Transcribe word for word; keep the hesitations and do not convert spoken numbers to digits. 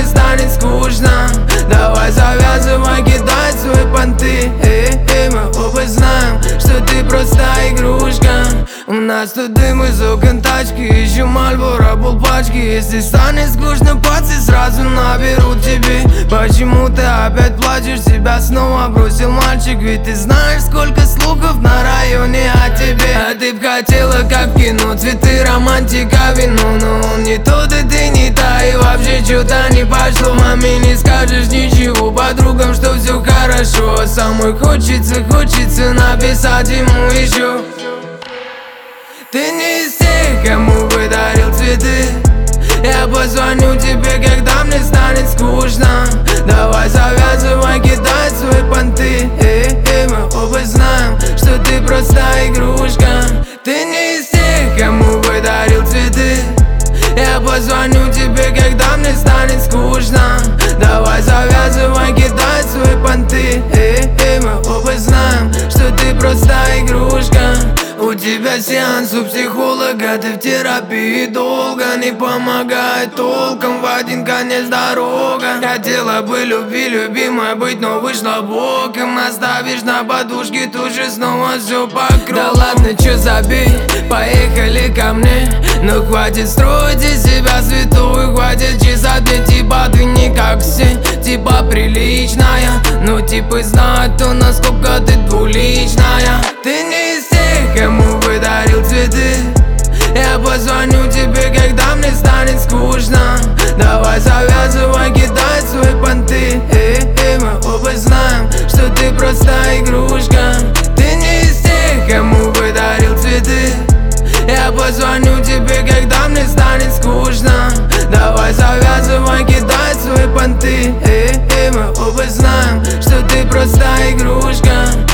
станет скучно. Давай завязывай кидать свои понты. Эй, эй, мы оба знаем, что ты просто игрушка. У нас тут дым из окон тачки, ищу Мальборо полпачки. Если станет скучно, пацы сразу наберут тебе. Почему ты опять плачешь, тебя снова бросил мальчик? Ведь ты знаешь, сколько слухов на районе о тебе. А ты б хотела, как в кино, цветы, романтика, вино. Но он не тот, и ты не та, и вообще что-то не пошло. Маме не скажешь ничего, подругам, что все хорошо. Самой хочется, хочется написать ему еще. Ты не из тех, кому бы дарил цветы. Я позвоню тебе, когда мне станет скучно. Давай завязывай кидать свои понты. Эй, эй, мы оба знаем, что ты просто игрушка. Ты не из тех, кому бы дарил цветы. Я позвоню тебе, когда мне станет скучно. Давай завязывай кидать свои понты. Эй, эй, мы оба знаем, что ты просто игрушка. У тебя сеанс у психолога, ты в терапии долго. Не помогает толком, в один конец дорога. Хотела бы любви, любимая быть, но вышла боком. Оставишь на подушке, тут же снова все по кругу. Да ладно, чё, забей, поехали ко мне. Но хватит строить из себя святую, хватит чесать мне, типа ты не как все. Типа приличная, но типы знают то, насколько ты двуличная. Ты не из тех, кому бы дарил цветы. Я позвоню тебе, когда мне станет скучно. Давай завязывай кидать свои понты. Эй, эй, мы оба знаем, что ты просто игрушка. Ты не из тех, кому бы дарил цветы. Я позвоню тебе, когда мне станет скучно. Давай завязывай кидать свои понты. Эй, эй, мы оба знаем, что ты просто игрушка.